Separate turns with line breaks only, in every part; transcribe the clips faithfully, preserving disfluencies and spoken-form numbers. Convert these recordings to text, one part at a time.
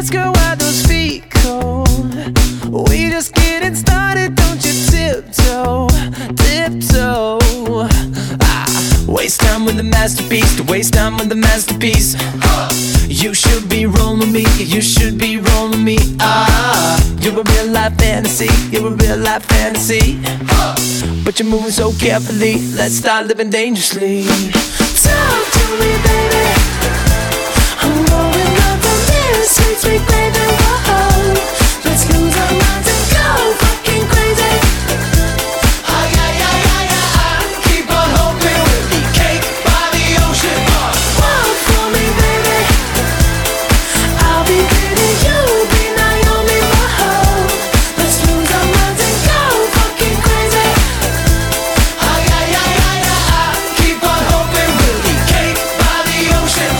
Please, girl, why those feet cold? We just getting started, don't you tiptoe, tiptoe. Ah, waste time with the masterpiece, to waste time with the masterpiece. You should be rolling me, you should be rolling me. Ah, you're a real life fantasy, you're a real life fantasy. But you're moving so carefully, let's start living dangerously. Talk to me, baby. I'm going up on this sweet, sweet baby. Whoa, let's lose our minds and go fucking crazy.
Ay, ay, ay, ay, ay, keep on hoping we'll be cake by the ocean.
Walk for me, baby. I'll be pretty, you'll be Naomi. Whoa, let's lose our minds and go fucking crazy.
Ay, ay, ay, ay, ay, keep on hoping we'll be cake by the ocean.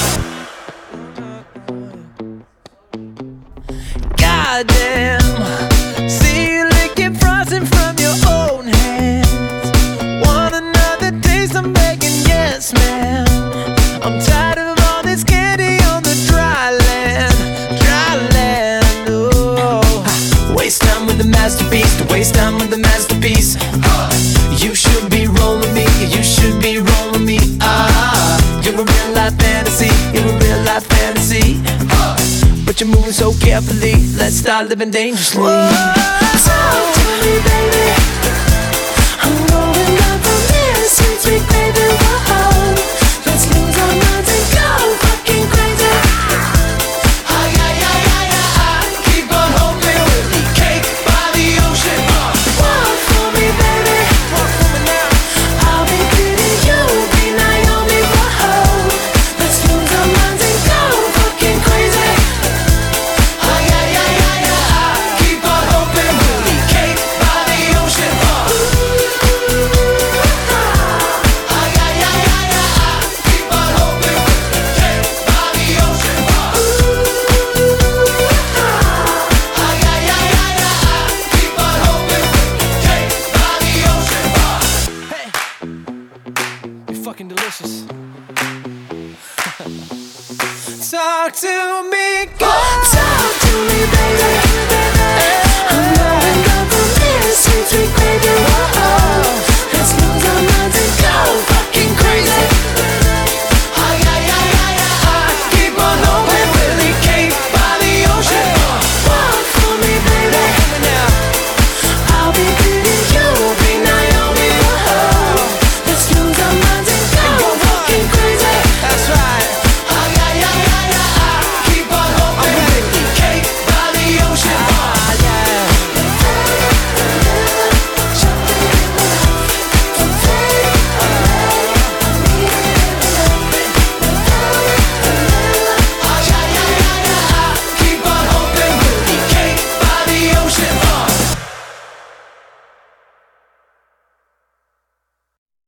Goddamn, see you licking frosting from your own hands. Want another taste? I'm begging, yes, ma'am. I'm tired of all this candy on the dry land, dry land. Oh, waste time with the masterpiece, to waste time with the masterpiece. You should be rolling me, you should be rolling me. Ah, you're a real life fantasy, you're a real life fantasy. But you're moving so carefully, let's start living dangerously. Talk to me, baby. I'm going up on this sweet, sweet baby. Whoa, let's lose our minds and go fucking crazy.
Ay, ay, ay, ay, ay, keep on hoping we'll be cake by the ocean.
Walk for me, baby.
Walk for me now.
I'll be pretty, you'll be Naomi. Whoa, let's lose our minds and go fucking crazy.
Ay, ay, ay, ay, ay, keep on hoping we'll be cake by the ocean. Ay, ay, ay, ay, ay, keep on hoping we'll be cake by the ocean. Ay, ay, ay, ay, ay, keep on hoping we'll be cake by the ocean.
Hey, you're fucking delicious. Talk to me, girl.